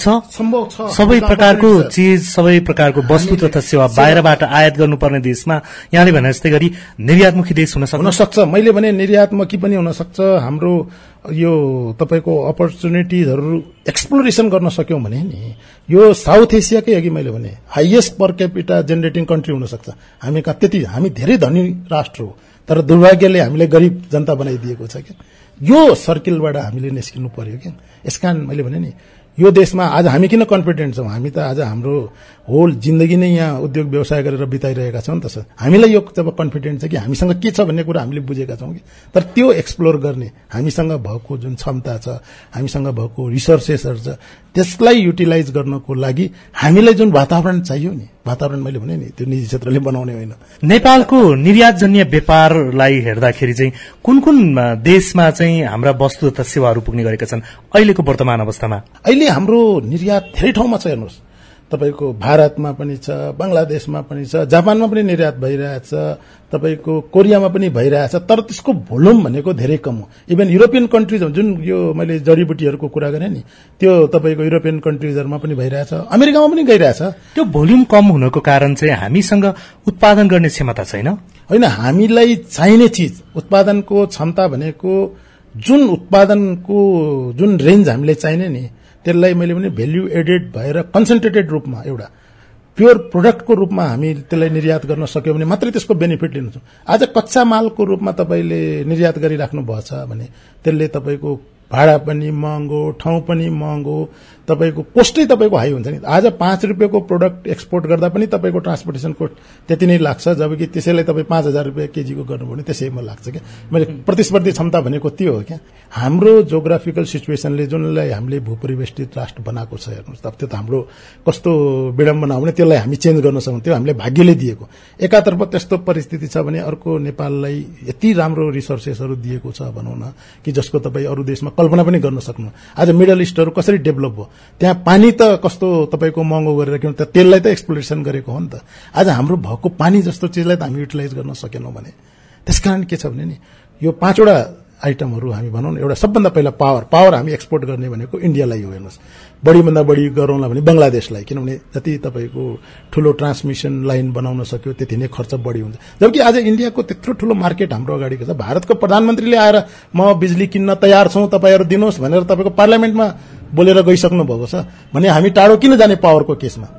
छ। सबै प्रकारको चीज, सबै प्रकारको वस्तु तथा सेवा बाहिरबाट आयात गर्नुपर्ने देशमा यहाँले भने जस्तै गरी निर्यातमुखी देश हुन सक्छ। मैले भने निर्यातमुखी पनि हुन सक्छ। हाम्रो यो तपाईको अपर्चुनिटिजहरू एक्सप्लोरेसन गर्न सक्यौं भने नि यो साउथ एसियाकै अघि मैले भने highest per capita generating country हुन सक्छ। हामी धेरै धनी राष्ट्र हो, तर दुर्भाग्यले हामीलाई गरिब जनता बनाइदिएको छ क्या। यो सर्कलबाट हामीले निस्किनु पर्यो क्या। यसकारण मैले भने नि यो देशमा आज हामी किन कन्फिडेन्ट छौं? हामी त आज हाम्रो होल जिन्दगी नै यहाँ उद्योग व्यवसाय गरेर बिताइरहेका छौं नि त सर। हामीलाई यो जब कन्फिडेन्ट छ कि हामीसँग के छ भन्ने कुरा हामीले बुझेका छौं कि, तर त्यो एक्सप्लोर गर्ने हामीसँग भएको जुन क्षमता छ, हामीसँग भएको रिसोर्सेसहरू छ, त्यसलाई युटिलाइज गर्नको लागि हामीलाई जुन वातावरण चाहियो नि, वातावरण मैले भने नि त्यो निजी क्षेत्रले बनाउने होइन। नेपालको निर्यातजन्य व्यापारलाई हेर्दाखेरि चाहिँ कुन कुन देशमा चाहिँ हाम्रा वस्तु तथा सेवाहरू पुग्ने गरेका छन् अहिलेको वर्तमान अवस्थामा? अहिले हाम्रो निर्यात धेरै ठाउँमा छ। हेर्नुहोस्, तपाईको भारतमा पनि छ, बंगलादेशमा पनि छ, जापानमा पनि निर्यात भइरहेछ, तपाईको कोरियामा पनि भइरहेछ, तर त्यसको भोल्युम भनेको धेरै कम हो। इभन युरोपियन कन्ट्रिज जुन यो मैले जडीबुटीहरूको कुरा गरेँ नि, त्यो तपाईको युरोपियन कन्ट्रिजहरूमा पनि भइरहेछ, अमेरिकामा पनि गइरहेछ। त्यो भोल्युम कम हुनको कारण चाहिँ हामीसँग उत्पादन गर्ने क्षमता छैन? होइन, हामीलाई चाहिने चीज उत्पादनको क्षमता भनेको जुन उत्पादनको जुन रेन्ज हामीलाई चाहिने नि, त्यसलाई मैले भने भ्याल्यु एडेड भएर कन्सन्ट्रेटेड रूपमा एउटा प्योर प्रोडक्टको रूपमा हामी त्यसलाई निर्यात गर्न सक्यौं भने मात्रै त्यसको बेनिफिट लिन्छौं। आज कच्चा मालको रूपमा तपाईले निर्यात गरिराख्नु भएको छ भने त्यसले तपाईको भाडा पनि महँगो, ठाउँ पनि महँगो, तपाईको कोस्टै तपाईको हाई हुन्छ नि। आज 5 रुपैयाँको प्रोडक्ट एक्सपोर्ट गर्दा पनि तपाईको ट्रान्सपोर्टेसन कोस्ट त्यति नै लाग्छ, जबकि त्यसैलाई तपाईँ 5000 रुपैयाँ केजीको गर्नुभयो भने त्यसैमा लाग्छ क्या। मैले प्रतिस्पर्धी क्षमता भनेको त्यो हो क्या। हाम्रो जोग्राफिकल सिचुएसनले जुनलाई हामीले भूपरिवेष्टित राष्ट्र बनाएको छ, हेर्नुहोस् त्यो त हाम्रो कस्तो विडम्बना हो भने त्यसलाई हामी चेन्ज गर्न सक्छौं। त्यो हामीले भाग्यले दिएको। एकातर्फ त्यस्तो परिस्थिति छ भने अर्को नेपाललाई यति राम्रो रिसोर्सेसहरू दिएको छ भनौं न कि जसको तपाईँ अरू देशमा कल्पना पनि गर्न सक्नु। आज मिडल इस्टहरू कसरी डेभलप भयो, त्यहाँ पानी त कस्तो तपाईको महँगो गरेर किन त तेललाई त एक्सप्लोरेसन गरेको हो नि त। आज हाम्रो भएको पानी जस्तो चिजलाई त हामी युटिलाइज गर्न सकेनौं भने। त्यसकारण के छ भने नि यो 5 वटा आइटमहरू हामी भनौं न। एउटा सबभन्दा पहिला पावर हामी एक्सपोर्ट गर्ने भनेको इन्डियालाई हो। हेर्नुहोस्, बढीभन्दा बढी गरौँला भने बंगलादेशलाई, किनभने जति तपाईको ठूलो ट्रान्समिसन लाइन बनाउन सक्यो त्यति नै खर्च बढी हुन्छ। जबकि आज इन्डियाको त्यत्रो ठूलो मार्केट हाम्रो अगाडिको छ। भारतको प्रधानमन्त्रीले आएर म बिजुली किन्न तयार छौं, तपाईहरु दिनुहोस् भनेर तपाईको पार्लियामेन्टमा बोलेर गइसक्नु भएको छ भने हामी टाढो किन जाने? पावरको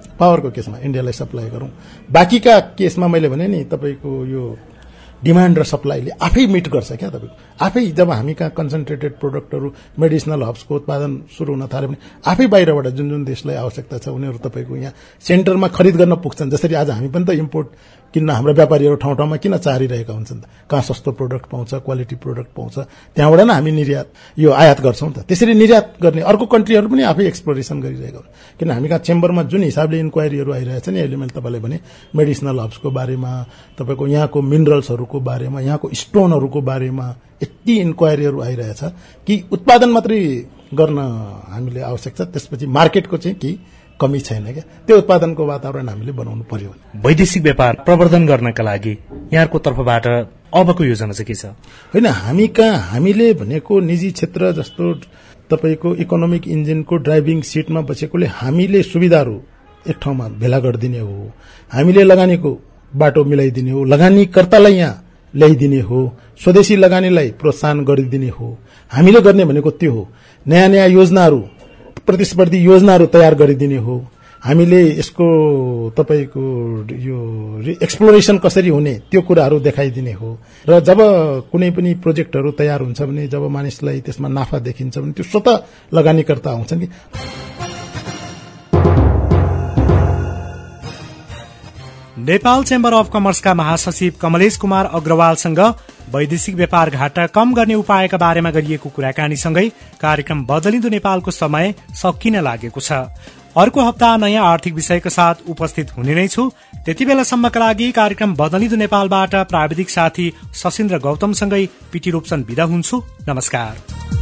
केसमा इन्डियालाई सप्लाई गरौं। बाकीका केसमा मैले भने नि तपाईको यो डिमान्ड र सप्लाईले आफै मिट गर्छ क्या। तपाईको आफै जब हामी कहाँ कन्सन्ट्रेटेड प्रोडक्टहरू मेडिसिनल हब्सको उत्पादन सुरु हुन थाल्यो भने आफै बाहिरबाट जुन देशलाई आवश्यकता छ उनीहरू तपाईको यहाँ सेन्टरमा खरिद गर्न पुग्छन्। जसरी आज हामी पनि त इम्पोर्ट किन्न हाम्रो व्यापारीहरू ठाउँ ठाउँमा किन चारिरहेका हुन्छन् त? कहाँ सस्तो प्रोडक्ट पाउँछ, क्वालिटी प्रोडक्ट पाउँछ, त्यहाँबाट नै हामी आयात गर्छौं त। त्यसरी निर्यात गर्ने अर्को कन्ट्रीहरू पनि आफै एक्सप्लोरेसन गरिरहेका हुन्। किन हामी कहाँ चेम्बरमा जुन हिसाबले इन्क्वायरीहरू आइरहेछ नि, अहिले मैले तपाईलाई भने मेडिसिनल हब्सको बारेमा, तपाईको यहाँको मिनरल्सहरूको बारेमा, यहाँको स्टोनहरूको बारेमा यति इन्क्वायरीहरू आइरहेछ कि उत्पादन मात्रै गर्न हामीले आवश्यक छ, त्यसपछि मार्केटको चाहिँ केही कमी छैन क्या। त्यो उत्पादनको वातावरण हामीले बनाउनु पर्यो। वैदेशिक व्यापार प्रवर्धन गर्नका लागि यहाँको तर्फबाट अबको योजना चाहिँ के छ? होइन, हामीले भनेको निजी क्षेत्र जस्तो तपाईको इकोनोमिक इन्जिनको ड्राइभिङ सिटमा बसेकोले हामीले सुविधाहरू एक ठाउँमा भेला गरिदिने हो, हामीले लगानीको बाटो मिलाइदिने हो, लगानीकर्तालाई यहाँ ल्याइदिने हो, स्वदेशी लगानीलाई प्रोत्साहन गरिदिने हो। हामीले गर्ने भनेको त्यो हो। नयाँ योजनाहरू, प्रतिस्पर्धी योजनाहरू तयार गरिदिने हो। हामीले यसको तपाईको यो एक्सप्लोरेसन कसरी हुने त्यो कुराहरू देखाइदिने हो। र जब कुनै पनि प्रोजेक्टहरू तयार हुन्छ भने, जब मानिसलाई त्यसमा नाफा देखिन्छ भने त्यो स्वतः लगानीकर्ता आउँछन् कि। नेपाल चेम्बर अफ कमर्सका महासचिव कमलेश कुमार अग्रवालसँग वैदेशिक व्यापार घाटा कम गर्ने उपायका बारेमा गरिएको कुराकानीसँगै कार्यक्रम बदलिँदो नेपालको समय सकिन लागेको छ। अर्को हप्ता नयाँ आर्थिक विषयको साथ उपस्थित हुने नै छु। त्यति बेलासम्मका लागि कार्यक्रम बदलिदो नेपालबाट प्राविधिक साथी सशिन्द्र गौतमसँगै पिटी रूपचन्द बिदा हुन्छु। नमस्कार।